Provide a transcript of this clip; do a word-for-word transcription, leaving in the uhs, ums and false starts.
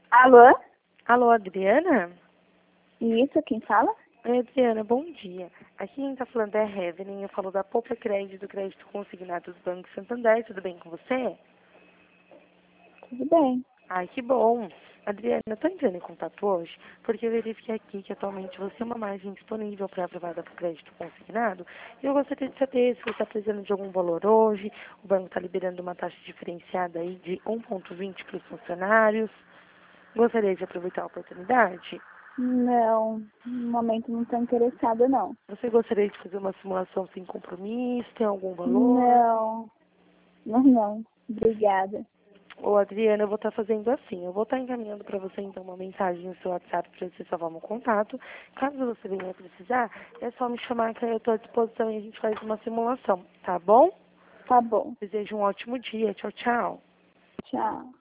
Alô? Alô, Adriana? Isso, quem fala? Oi, Adriana, bom dia. Aqui quem está falando é a Evelyn, eu falo da Poupa Crédito, do Crédito Consignado do Banco Santander, tudo bem com você? Tudo bem. Ai, que bom. Adriana, eu estou entrando em contato hoje porque eu verifiquei aqui que atualmente você é uma margem disponível para aprovada para o crédito consignado e eu gostaria de saber se você está precisando de algum valor hoje, o banco está liberando uma taxa diferenciada aí de um vírgula vinte para os funcionários. Gostaria de aproveitar a oportunidade? Não, no momento não estou interessada, não. Você gostaria de fazer uma simulação sem compromisso? Tem algum valor? Não, não, não. Obrigada. Ô, Adriana, eu vou estar fazendo assim. Eu vou estar encaminhando para você, então, uma mensagem no seu WhatsApp para você salvar meu contato. Caso você venha precisar, é só me chamar que eu estou à disposição e a gente faz uma simulação, tá bom? Tá bom. Desejo um ótimo dia. Tchau, tchau. Tchau.